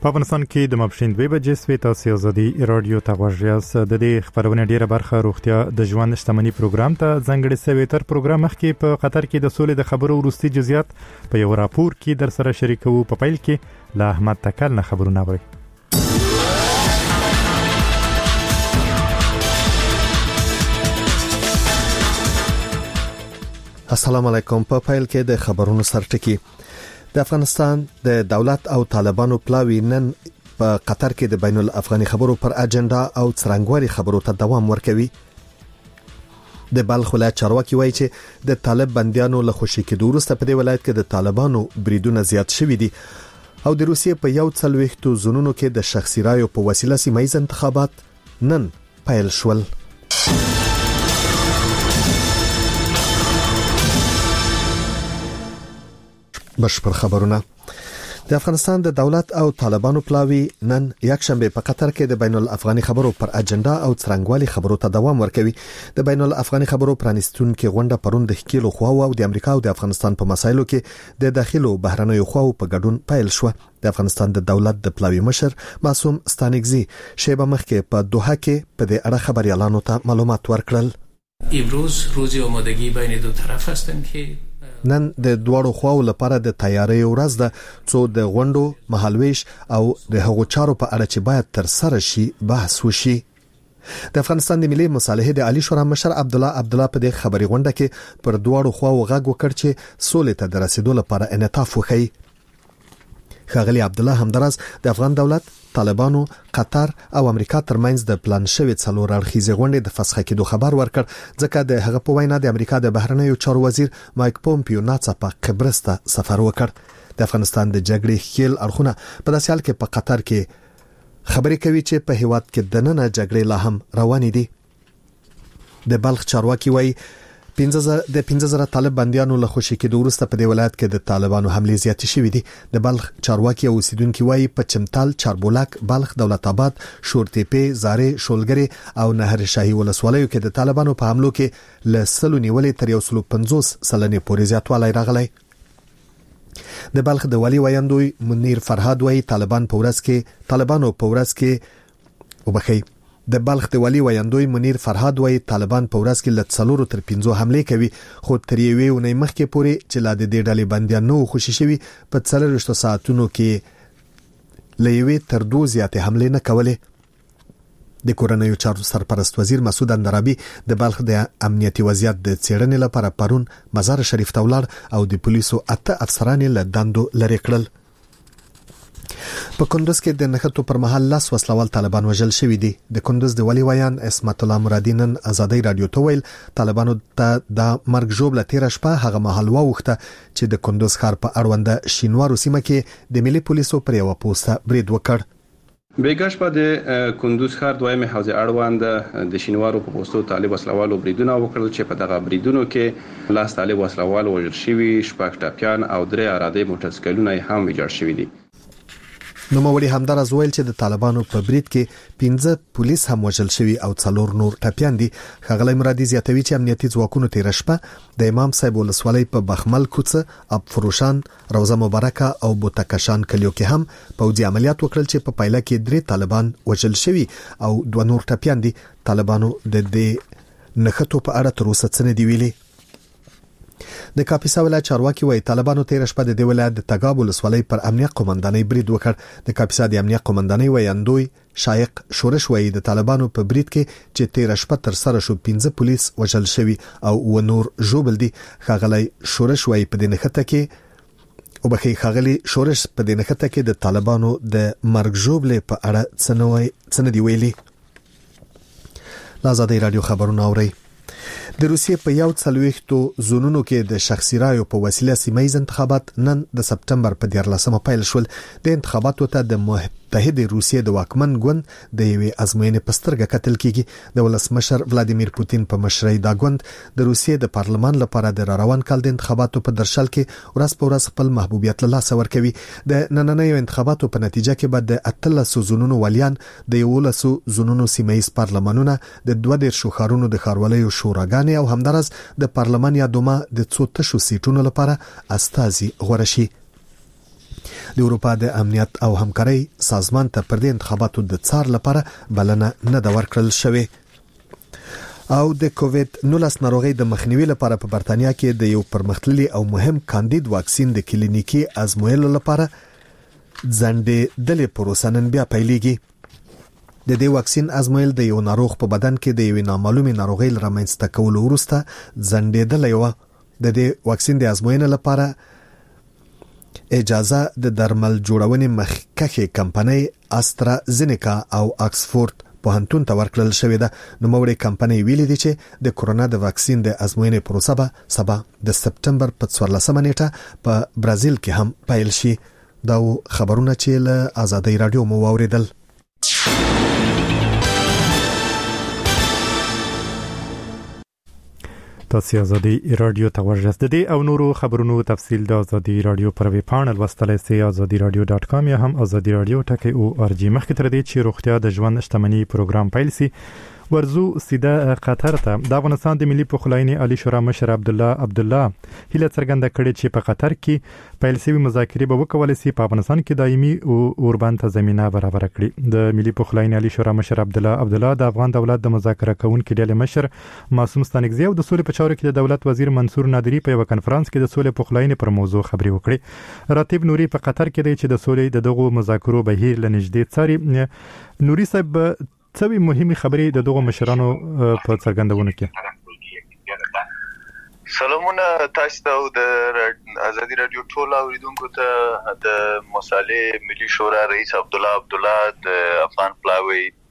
په افغانستان کې د ماپښین 2 بجې سوي تاسو ازادي رادیو ته غوښیاس د دې خبرونه ډیره برخه روغتیا د ژوند شتمنۍ پروګرام ته ځانګړي سوي تر پروګرام مخکې په قطر کې د سولې د خبرو وروستي جزئیات په یو راپور کې در سره شریکو. په پیل کې له احمد تکل نه خبرونه اورئ. السلام علیکم. په پیل کې د خبرونو سرټکی. د افغانستان د دولت او طالبانو پلاوی نن په قطر کې د بین الافغاني خبرو پر اجنډا او څرنګوالي خبرو ته دوام ورکوي. د بلخ ولایت چارواکي وایي چې د طالب بنديانو له خوشي کېدو وروسته په دې ولایت کې د طالبانو بریدونه زیات شوي دي او د روسیې په یو څلويختو زونونو کې د شخصي رایو په وسیله سیمایي انتخابات نن پیل شول. بشپړ خبرونه. د افغانستان د دولت او طالبانو پلاوی نن یکشنبه په قطر کې د بین الافغاني خبرو پر اجنډا او څرنګوالي خبرو ته دوام ورکوي. د بین الافغاني خبرو پرانستون کې غونډه پرون د خکیلو خواو او د امریکا او د افغانستان په مسایلو کې د داخلو بهرنیو خواو په ګډون پیل شو. د افغانستان د دولت د پلاوی مشر معصوم ستانکزی شیبه مخکې په دوحه کې په دې اړه خبريالانو ته معلومات ورکړل. امروز روز آمادگی بین دو طرف هستند که نن د دوړو خواو لپاره د تیاری ورځ ده څو د غونډو مهالويش او د هغو چارو په اړه چې باید تر سره شي بحث وشي. د افغانستان د ملي مصالحې د عالی شورا مشر عبد الله په دې خبري غونډه کې پر دوړو خواو غږ وکړ چې سولې ته د رسیدو لپاره انعطاف وکړي. خاغلی عبد الله همدراز د افغان دولت، طالبانو، قطر او امریکا ترمنځ د پلان شوی څلور اړخیزه غونډې د فسخ کېدو خبر ورکړ ځکه د هغه په وینا د امریکا د بهرنیو چارو وزیر مایک پومپیو ناڅاپه قبرس ته سفر وکړ. د افغانستان د جګړې خیل اړخونه په داسې حال کې په قطر کې خبرې کوي چې په هیواد کې د نن جګړې لا هم روانې دي. د بلخ چارواکي وایي 15,000 طالب بنديانو له خوشي کېدو وروسته په دې ولایت کې د طالبانو حملې زیاتې شوې دي. د بلخ چارواکي او اوسیدونکو وایي په چمتال، چاربولک، بلخ، دولت آباد، شورتيپي، زاري، شولګري او نهر شاهي ولسوالیو کې د طالبانو په حملو کې له سلو نیولې تر 150 سلنې پورې زیاتوالی راغلی. د بلخ د والي ویاندوی منیر فرهاد وایي طالبانو په ورځ کې وبخي د بلخ د والي ویاندوی منیر فرهاد وایي طالبان په ورځ کې ل 4 تر 5 حمله کوي خو تر یوې ونې مخکې پورې چې لا د دې ډلې بنديان نو خوشي شوي په 4 ساعتونو کې لېوي تر 2 زیاتې حمله نه کولې. د کورنیو چارو سرپرست وزیر مسعود اندرابي د بلخ د امنیتي وضعیت د څېړنې لپاره پرون مزار شریف ته ولاړ او د پولیسو 8 افسران له دندو لرې کړل. په کندوز کې د نښتو پر مهال لاس وسلوال طالبان وژل شوي دي. د کندوز د ولی ویان اسمت الله مرادي نن ازادي رادیو ته ویل طالبانو ته د مرګ ژوبله تیر شپه هغه مهال ووخته چې د کندوز ښار په اړونده شینوارو سیمه کې د ملي پولیسو پر یو پوسټه برید وکړ. بیګاش په د کندوز ښار دویمه حوزه اړوند د شینوارو په پوسټو طالب وسلوالو بریدونه وکړل چې په دغه بریدونو کې لاس طالب وسلوال وژل شوي، شپږ ټاپیان او 3 اراده موټرسایکلونه هم ویجاړ شوي دي. نو موري همدارز ویل چې د طالبانو په برید کې 15 پولیس هم وژل شوي او 4 نور ټپيان دي. خغلی مرادي زیاتوي چې امنیتي ځواکونو تیر شپه د امام صاحب ولسوالۍ په بخمل کوڅه، اب فروشان، روزه مبارکه او بوتکشان کلیو کې هم پوځي عملیات وکړل چې په پایله کې 3 طالبان وژل شوي او 2 نور ټپيان دي. طالبانو د دې نښتو په اړه تر اوسه څه نه دی ویلي. د کاپیسا ولایت چارواکي وایي طالبانو تیر شپه د دې ولایت د تګاب ولسوالۍ پر امنیت قومندانۍ برید وکړ. د کاپیسا د امنیت قومندانۍ ویاندوی شایق شورش وایي د طالبانو په برید کې چې تیر شپه تر سره شو 15 پولیس وژل شوي او و نور ژوبل دي. خاغلی شورش وایي په دې نښته کې د طالبانو د مرګ ژوبلې په اړه څه نه دی ویلي. آزادي رادیو خبرونه اورئ. د روسیې په یو څلويختو زونونو کې د شخصي رایو په وسیله سیمایي انتخابات نن د سپتمبر په 14مه پیل شول. د انتخاباتو ته د متحده روسیې د واکمن ګوند د یوې ازموینې په سترګه کتل کیږي. د ولسمشر ولادیمیر پوتین په مشرۍ دا ګوند د روسیې د پارلمان لپاره د روان کال د انتخاباتو په درشل کې ورځ په ورځ خپل محبوبیت له لاسه ورکوي. د نننیو انتخاباتو په نتیجه کې به د 13 زونونو ولیان، د 11 زونونو سیمایي پارلمانونه، د 22 ښارونو د ښاروالۍ شوراګانې او همدارس د پارلمان یا دوما د 2 تشو سیټونو لپاره استازي غوړه شي. د اروپا د امنیت او همکاري سازمان ته پر دې انتخاباتو د څار لپاره بلنه نه دا ورکړل شوې. او د کووید 19 ناروغي د مخنیوي لپاره په برتانیا کې د یو پرمختللي او مهم کاندید واکسین د کلینیکي ازمویلو لپاره ځنډې دلې پروسه نن بیا پیلېږي. د دې واکسین ازمویل د یو ناروغ په بدن کې د یو نامعلومه ناروغي لرمنځته کولو وروسته ځنډېدلې و. د دې واکسین د ازموینې لپاره اجازه د درمل جوړونې مخکښه کمپنۍ استرازینیکا او آکسفورد پوهنتون ته ورکړل شوې ده. نو موري کمپنۍ ویلي دي چې د کورونا د واکسین د ازموینې پروسه به سبا د سپټمبر په 14 نیټه په برازیل کې هم پیل شي. دا خبرونه چې له آزادۍ رادیو مو واوریدل. تاسو آزادي رادیو ته ورجست دي او نورو خبرونو تفصیل د آزادي رادیو پر ویب پاڼل وستلای سي azadi-radio.com یا هم آزادي رادیو ټکی مخکې تر دې چې روغتیا د ژوند شتمنۍ پروګرام پیل سي ورزو سیده قطر ته د افغانستان د ملي پخلاینې عالی شورا مشر عبد الله هیله څرګنده کړې چې په قطر کې پیل شوی مذاکرې به وکول سي په افغانستان کې دایمي او اوربان ته زمينه برابر کړي. د ملي پخلاینې عالی شورا مشر عبد الله د افغان دولت د مذاکره کوونکو ډلې مشر معصوم ستانکزی او د سولې په چارو کې د دولت وزیر منصور نادری په یو کنفرانس کې د سولې پخلاینې پر موضوع خبري وکړي. راتب نوري په قطر کې دی چې د سولې د دغو مذاکرو بهیر لنږدې څاري. نوري صاحب څوی مهمه خبرې د دغه مشرانو په څرګندونه کې. سلامونه تاسو ته د آزادي رادیو ټول اوریدونکو ته د مصالح ملي شورا رئیس عبد الله د افغان پلاوی